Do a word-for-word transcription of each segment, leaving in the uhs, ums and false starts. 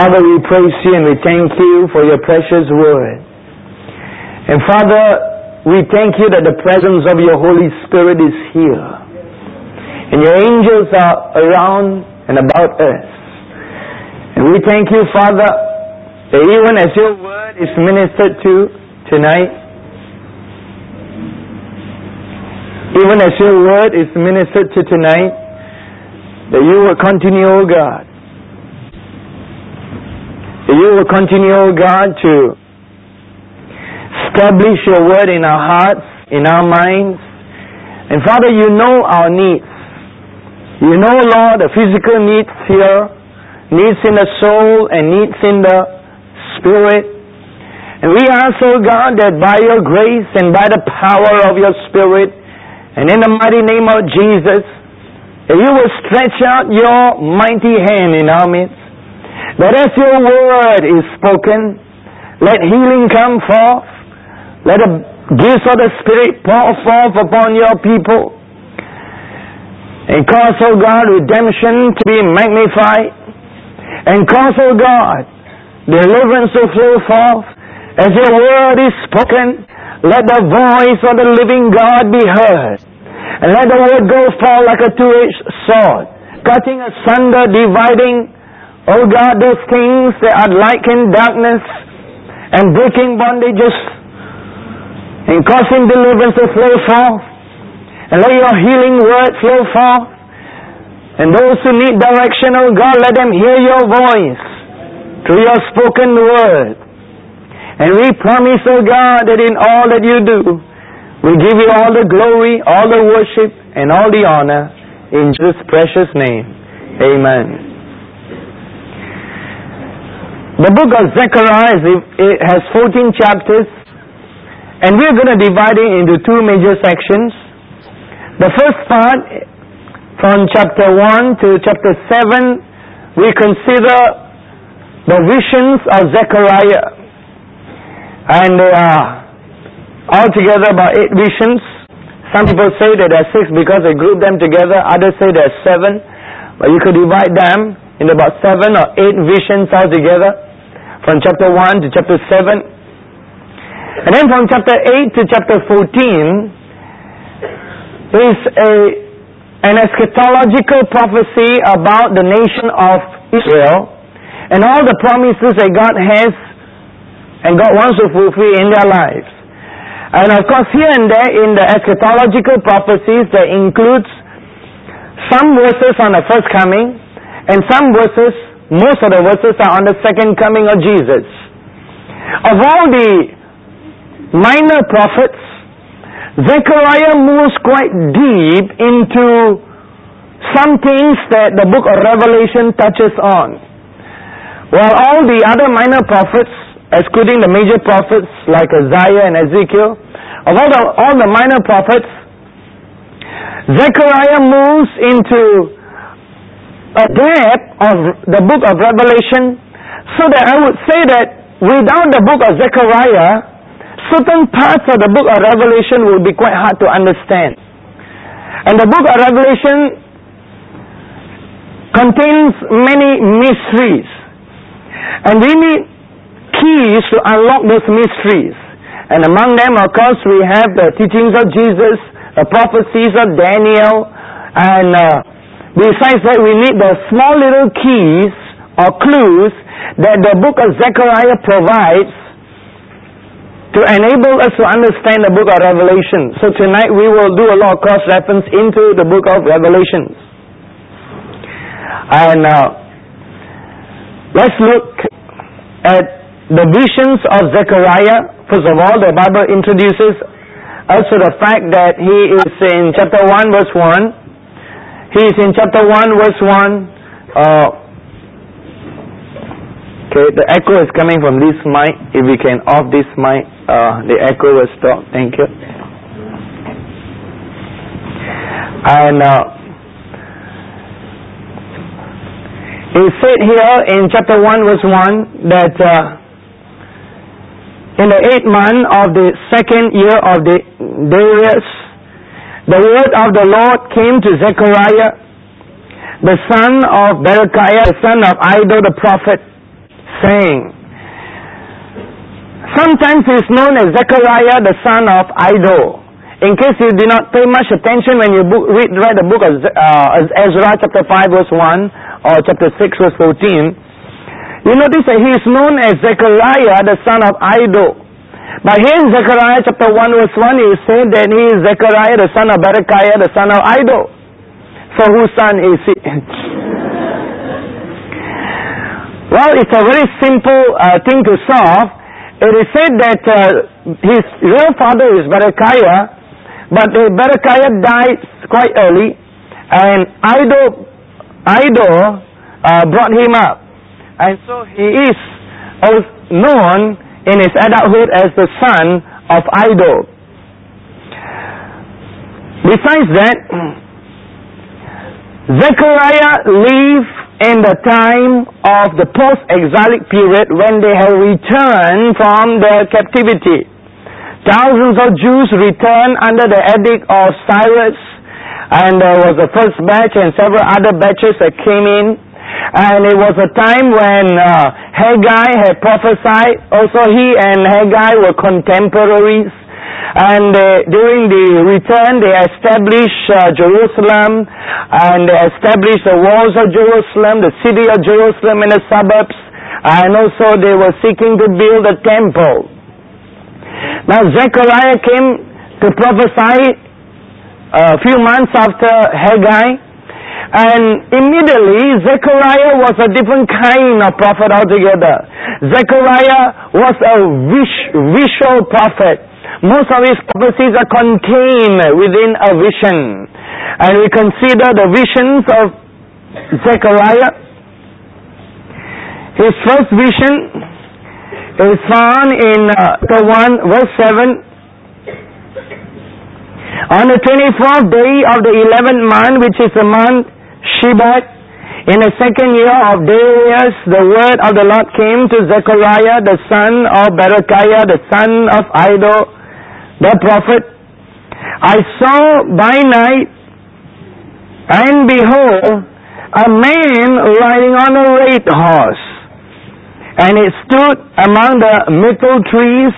Father, we praise you and we thank you for your precious word. And Father, we thank you that the presence of your Holy Spirit is here. And your angels are around and about us. And we thank you, Father, that even as your word is ministered to tonight, even as your word is ministered to tonight, that you will continue, O God, that you will continue, O God, to establish your word in our hearts, in our minds. And Father, you know our needs. You know, Lord, the physical needs here, needs in the soul and needs in the spirit. And we ask, O God, that by your grace and by the power of your Spirit, and in the mighty name of Jesus, that you will stretch out your mighty hand in our midst. That as your word is spoken, let healing come forth. Let the gifts of the Spirit pour forth upon your people. And cause, O God, redemption to be magnified. And cause, O God, deliverance to flow forth. As your word is spoken, let the voice of the living God be heard. And let the word go forth like a two-edged sword, cutting asunder, dividing, O God, those things that are like in darkness, and breaking bondages, and causing deliverance to flow forth. And let your healing word flow forth. And those who need direction, O God, let them hear your voice through your spoken word. And we promise, O God, that in all that you do, we give you all the glory, all the worship, and all the honor. In Jesus' precious name. Amen. The book of Zechariah, it has fourteen chapters, and we're going to divide it into two major sections. The first part, from chapter one to chapter seven, we consider the visions of Zechariah. And there are altogether about eight visions. Some people say that there are six because they group them together. Others say there are seven. But you could divide them in about seven or eight visions altogether, from chapter one to chapter seven. And then from chapter eight to chapter fourteen is a, an eschatological prophecy about the nation of Israel and all the promises that God has and God wants to fulfill in their lives. And of course, here and there in the eschatological prophecies, there includes some verses on the first coming, and some verses, most of the verses are on the second coming of Jesus. Of all the minor prophets, Zechariah moves quite deep into some things that the book of Revelation touches on. While all the other minor prophets, excluding the major prophets like Isaiah and Ezekiel, of all the, all the minor prophets, Zechariah moves into a depth of the book of Revelation, so that I would say that without the book of Zechariah, certain parts of the book of Revelation will be quite hard to understand. And the book of Revelation contains many mysteries, and we need keys to unlock those mysteries. And among them, of course, we have the teachings of Jesus, the prophecies of Daniel, and uh, besides that, we need the small little keys or clues that the book of Zechariah provides to enable us to understand the book of Revelation. So tonight we will do a lot of cross-reference into the book of Revelation. And uh, let's look at the visions of Zechariah. First of all, the Bible introduces us to the fact that he is in chapter one verse one. He is in chapter one verse one. Uh, okay, the echo is coming from this mic. If we can off this mic, uh, the echo will stop. Thank you. And uh, it said here in chapter one verse one that uh, in the eighth month of the second year of the Darius, the word of the Lord came to Zechariah, the son of Berechiah, the son of Iddo the prophet, saying. Sometimes he is known as Zechariah, the son of Iddo. In case you did not pay much attention when you book, read, read the book of uh, Ezra chapter five verse one or chapter six verse fourteen, you notice that he is known as Zechariah, the son of Iddo. But here in Zechariah chapter one verse one, he said that he is Zechariah, the son of Berechiah, the son of Iddo. So whose son is he? Well, it's a very simple uh, thing to solve. It is said that uh, his real father is Berechiah, but uh, Berechiah died quite early, and Iddo, Iddo uh, brought him up. And so he is known in his adulthood as the son of Iddo. Besides that, Zechariah lived in the time of the post-exilic period when they have returned from their captivity. Thousands of Jews returned under the edict of Cyrus, and there was the first batch and several other batches that came in. And it was a time when uh, Haggai had prophesied. Also he and Haggai were contemporaries. And uh, during the return they established uh, Jerusalem, and they established the walls of Jerusalem, the city of Jerusalem and the suburbs. And also they were seeking to build a temple. Now Zechariah came to prophesy a few months after Haggai, and immediately Zechariah was a different kind of prophet altogether. Zechariah was a vis- visual prophet. Most of his prophecies are contained within a vision. And we consider the visions of Zechariah. His first vision is found in uh, chapter one verse seven. On the twenty-fourth day of the eleventh month, which is the month Shebat, in the second year of Darius, the word of the Lord came to Zechariah, the son of Berechiah, the son of Iddo, the prophet. I saw by night, and behold, a man riding on a red horse, and it stood among the myrtle trees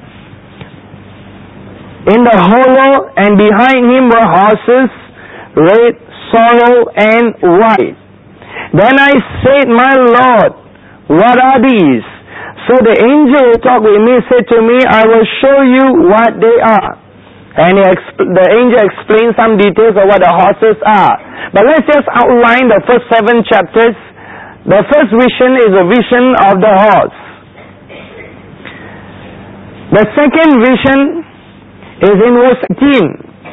in the hollow, and behind him were horses, red, sorrel, and white. Then I said, My Lord, what are these? So the angel who talked with me said to me, I will show you what they are. And he exp- the angel explained some details of what the horses are. But let's just outline the first seven chapters. The first vision is a vision of the horse. The second vision is in verse eighteen.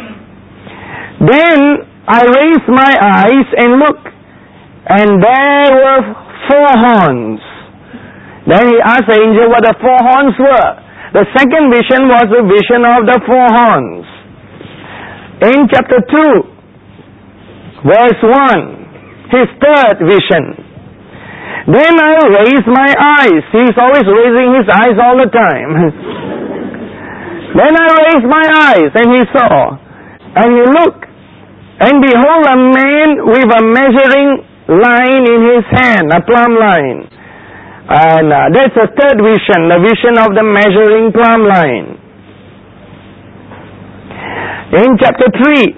Then I raised my eyes and looked, and there were four horns. Then he asked the angel what the four horns were. The second vision was the vision of the four horns. In chapter two, verse one, his third vision. Then I raised my eyes. He's always raising his eyes all the time. Then I raised my eyes, and he saw, and he looked, and behold, a man with a measuring line in his hand, a plumb line. And uh, that's the third vision, the vision of the measuring plumb line. In chapter three,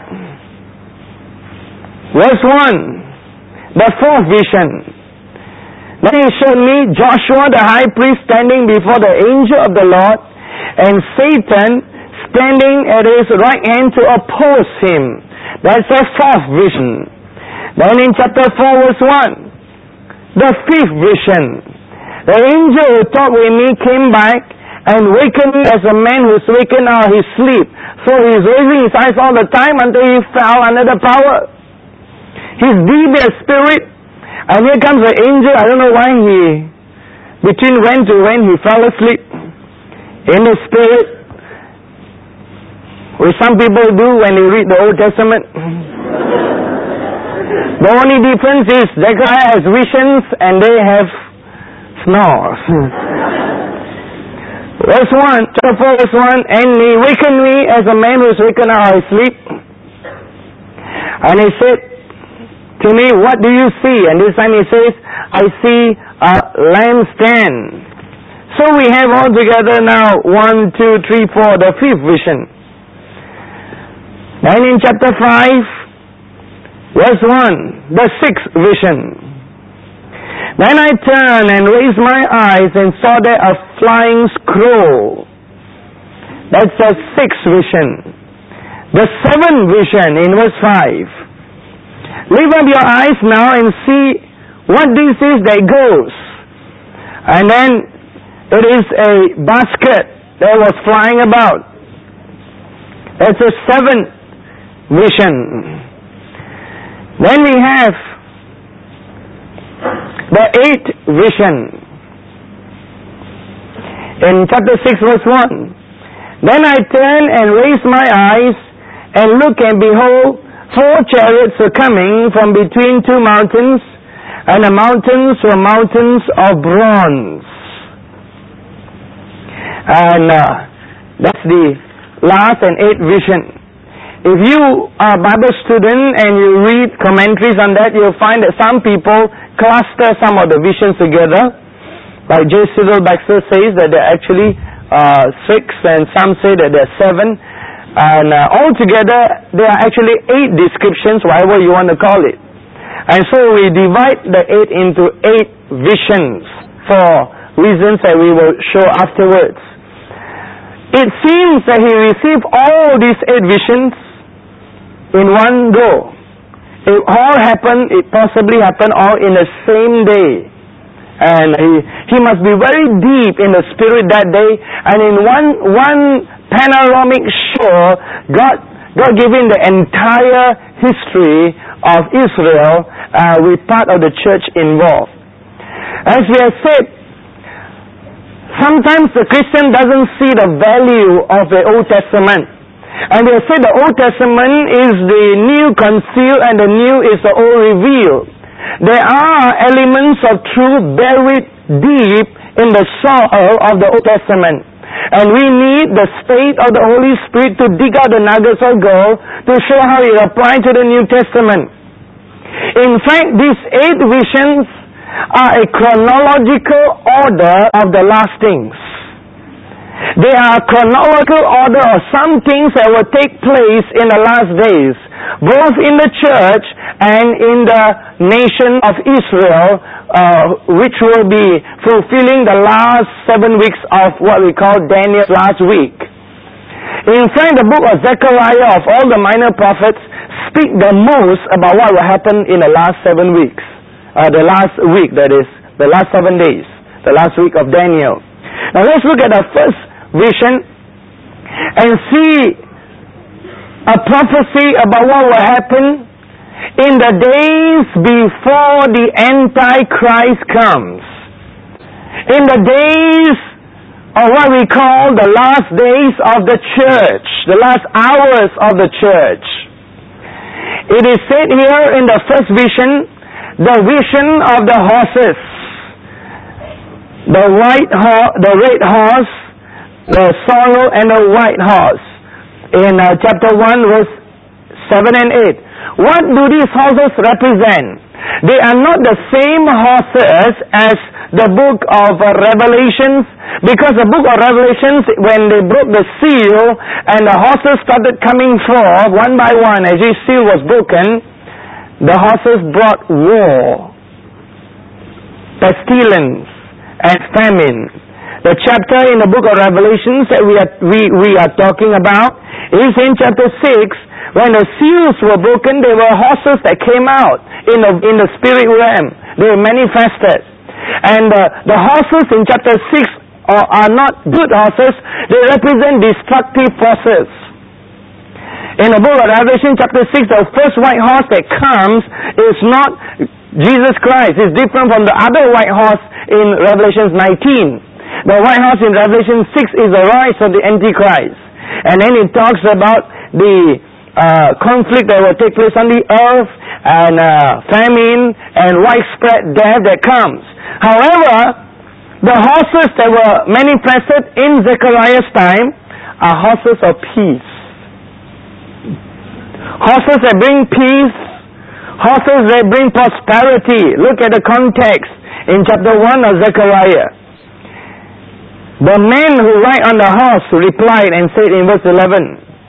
verse one, the fourth vision. Then he showed me Joshua the high priest standing before the angel of the Lord, and Satan standing at his right hand to oppose him. That's the fourth vision. Then in chapter four verse one, the fifth vision. The angel who talked with me came back and wakened me as a man who is wakened out of his sleep. So he is raising his eyes all the time until he fell under the power. He's deep in spirit. And here comes the angel. I don't know why he, between when to when he fell asleep in the spirit, which some people do when they read the Old Testament. The only difference is Zechariah has visions and they have snores. Verse one, chapter four, verse one, and he wakened me as a man who is wakened out of his sleep. And he said to me, what do you see? And this time he says, I see a lampstand. So we have altogether now one, two, three, four, the fifth vision. Then in chapter five, verse one, the sixth vision. Then I turned and raised my eyes and saw there a flying scroll. That's the sixth vision. The seventh vision in verse five. Lift up your eyes now and see what this is that goes. And then it is a basket that was flying about. That's the seventh vision. Then we have the eighth vision. In chapter six verse one. Then I turned and raised my eyes and looked, and behold, four chariots were coming from between two mountains, and the mountains were mountains of bronze. And uh, that's the last and eighth vision. If you are a Bible student and you read commentaries on that, you'll find that some people cluster some of the visions together. Like J. Cyril Baxter says that they're actually uh, six, and some say that they're seven. And uh, altogether, there are actually eight descriptions, whatever you want to call it. And so we divide the eight into eight visions for reasons that we will show afterwards. It seems that he received all these eight visions in one go. It all happened, it possibly happened all in the same day. And he, he must be very deep in the spirit that day. And in one one panoramic show, God, God gave him the entire history of Israel uh, with part of the church involved. As we have said, sometimes the Christian doesn't see the value of the Old Testament. And we have said the Old Testament is the new concealed and the new is the old revealed. There are elements of truth buried deep in the soil of the Old Testament. And we need the state of the Holy Spirit to dig out the nuggets of gold to show how it applies to the New Testament. In fact, these eight visions are a chronological order of the last things. They are a chronological order of some things that will take place in the last days, both in the church and in the nation of Israel, uh, which will be fulfilling the last seven weeks of what we call Daniel's last week. In fact, the book of Zechariah, of all the minor prophets, speak the most about what will happen in the last seven weeks. Uh, the last week, that is, the last seven days, the last week of Daniel. Now let's look at the first vision and see a prophecy about what will happen in the days before the Antichrist comes. In the days of what we call the last days of the church, the last hours of the church. It is said here in the first vision, the vision of the horses. The white horse, the red horse, the sorrow, and the white horse. In uh, chapter one, verse seven and eight. What do these horses represent? They are not the same horses as the book of uh, Revelations, because the book of Revelations, when they broke the seal and the horses started coming forth one by one as each seal was broken, the horses brought war, pestilence, and famine. The chapter in the book of Revelations that we are, we, we are talking about is in chapter six. When the seals were broken, there were horses that came out in the, in the spirit realm. They were manifested. And uh, the horses in chapter six are, are not good horses. They represent destructive forces. In the book of Revelation chapter six, the first white horse that comes is not Jesus Christ. It's different from the other white horse in Revelation nineteen. The white horse in Revelation six is the rise of the Antichrist. And then it talks about the uh, conflict that will take place on the earth, and uh, famine, and widespread death that comes. However, the horses that were manifested in Zechariah's time are horses of peace. Horses that bring peace, horses that bring prosperity. Look at the context in chapter one of Zechariah. The man who ride on the horse replied and said in verse eleven,